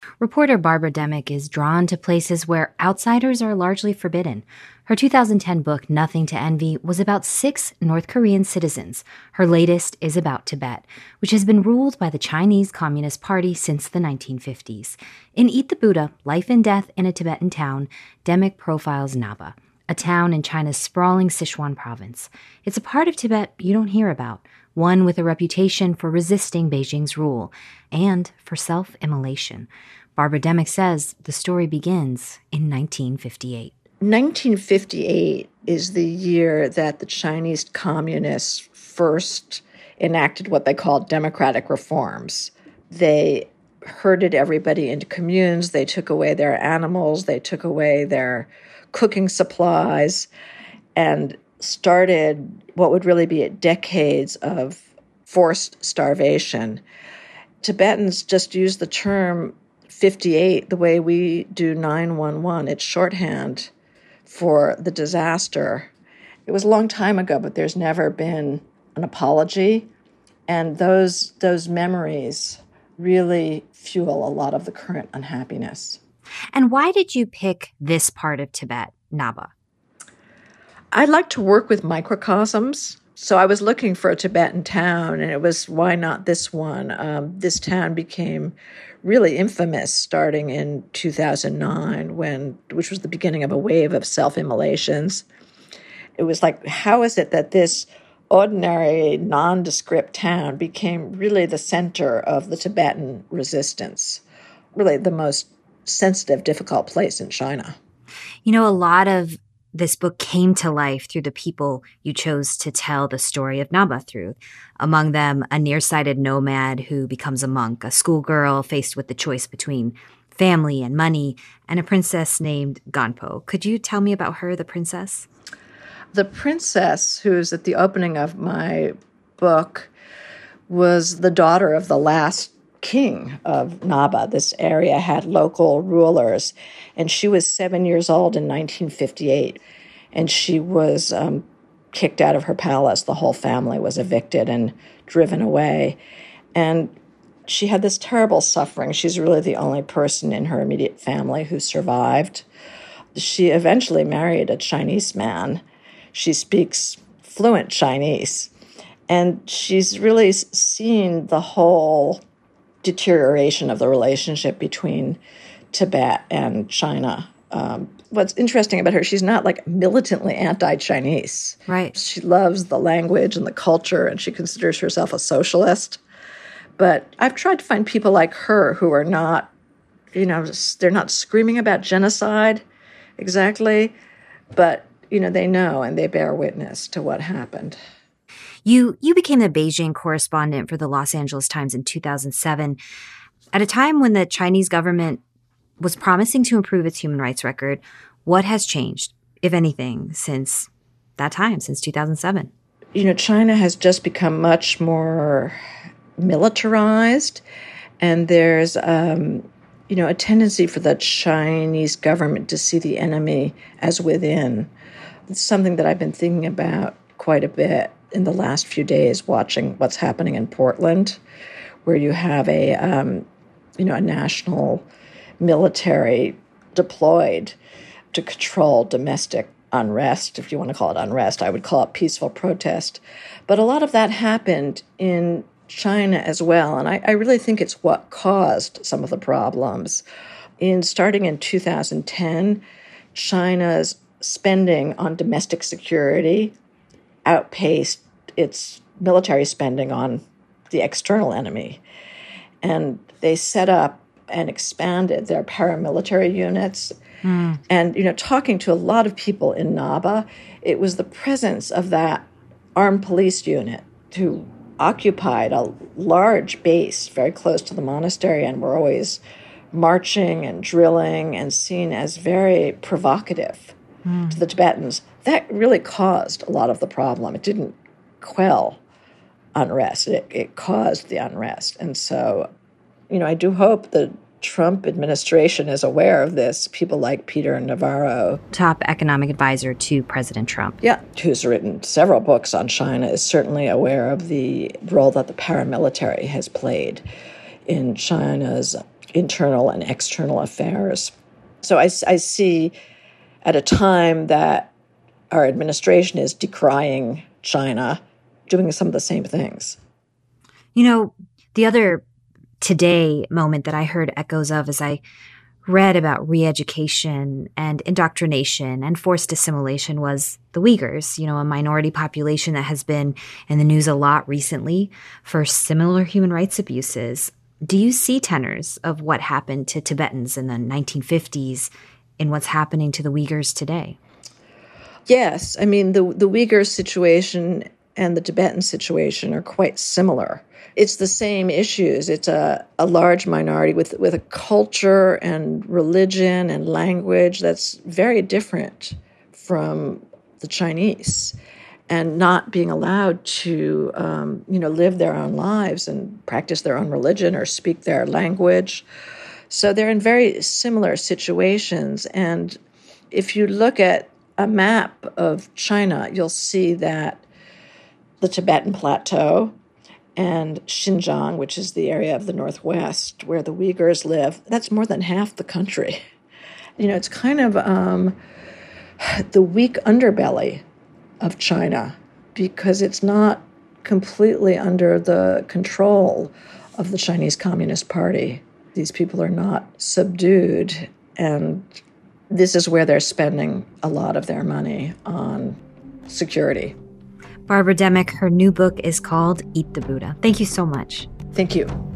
Reporter Barbara Demick is drawn to places where outsiders are largely forbidden. Her 2010 book, Nothing to Envy, was about 6 North Korean citizens. Her latest is about Tibet, which has been ruled by the Chinese Communist Party since the 1950s. In Eat the Buddha, Life and Death in a Tibetan Town, Demick profiles Naba, a town in China's sprawling Sichuan province. It's a part of Tibet you don't hear about, one with a reputation for resisting Beijing's rule and for self-immolation. Barbara Demick says the story begins in 1958. 1958 is the year that the Chinese communists first enacted what they called democratic reforms. They herded everybody into communes, they took away their animals, they took away their cooking supplies, and started what would really be decades of forced starvation. Tibetans just use the term 58 the way we do 911. It's shorthand for the disaster. It was a long time ago, but there's never been an apology. And those memories really fuel a lot of the current unhappiness. And why did you pick this part of Tibet, Naba? I like to work with microcosms. So I was looking for a Tibetan town, and it was, why not this one? This town became really infamous starting in 2009, which was the beginning of a wave of self-immolations. It was like, how is it that this ordinary, nondescript town became really the center of the Tibetan resistance, really the most sensitive, difficult place in China? You know, a lot of this book came to life through the people you chose to tell the story of Naba through. Among them, a nearsighted nomad who becomes a monk, a schoolgirl faced with the choice between family and money, and a princess named Ganpo. Could you tell me about her, the princess? The princess, who's at the opening of my book, was the daughter of the last king of Naba. This area had local rulers, and she was 7 years old in 1958, and she was kicked out of her palace. The whole family was evicted and driven away, and she had this terrible suffering. She's really the only person in her immediate family who survived. She eventually married a Chinese man. She speaks fluent Chinese, and she's really seen the whole deterioration of the relationship between Tibet and China. What's interesting about her, she's not like militantly anti-Chinese. Right. She loves the language and the culture, and she considers herself a socialist. But I've tried to find people like her who are not, they're not screaming about genocide exactly, but, they know and they bear witness to what happened. You became the Beijing correspondent for the Los Angeles Times in 2007, at a time when the Chinese government was promising to improve its human rights record. What has changed, if anything, since that time, since 2007? China has just become much more militarized, and there's, a tendency for the Chinese government to see the enemy as within. It's something that I've been thinking about quite a bit in the last few days, watching what's happening in Portland, where you have a national military deployed to control domestic unrest. If you want to call it unrest, I would call it peaceful protest. But a lot of that happened in China as well, and I really think it's what caused some of the problems. Starting in 2010, China's spending on domestic security outpaced its military spending on the external enemy. And they set up and expanded their paramilitary units. And, talking to a lot of people in Naba, it was the presence of that armed police unit who occupied a large base very close to the monastery and were always marching and drilling and seen as very provocative to the Tibetans. That really caused a lot of the problem. It didn't quell unrest. It caused the unrest. And so, I do hope the Trump administration is aware of this. People like Peter Navarro, top economic advisor to President Trump. Yeah, who's written several books on China, is certainly aware of the role that the paramilitary has played in China's internal and external affairs. So I see at a time that our administration is decrying China, doing some of the same things. You know, the other today moment that I heard echoes of as I read about re-education and indoctrination and forced assimilation was the Uyghurs, a minority population that has been in the news a lot recently for similar human rights abuses. Do you see tenors of what happened to Tibetans in the 1950s in what's happening to the Uyghurs today? Yes. I mean, the Uyghur situation and the Tibetan situation are quite similar. It's the same issues. It's a large minority with a culture and religion and language that's very different from the Chinese, and not being allowed to, live their own lives and practice their own religion or speak their language. So they're in very similar situations. And if you look at a map of China, you'll see that the Tibetan Plateau and Xinjiang, which is the area of the Northwest where the Uyghurs live, that's more than half the country. It's kind of the weak underbelly of China because it's not completely under the control of the Chinese Communist Party. These people are not subdued, and this is where they're spending a lot of their money on security. Barbara Demick, her new book is called Eat the Buddha. Thank you so much. Thank you.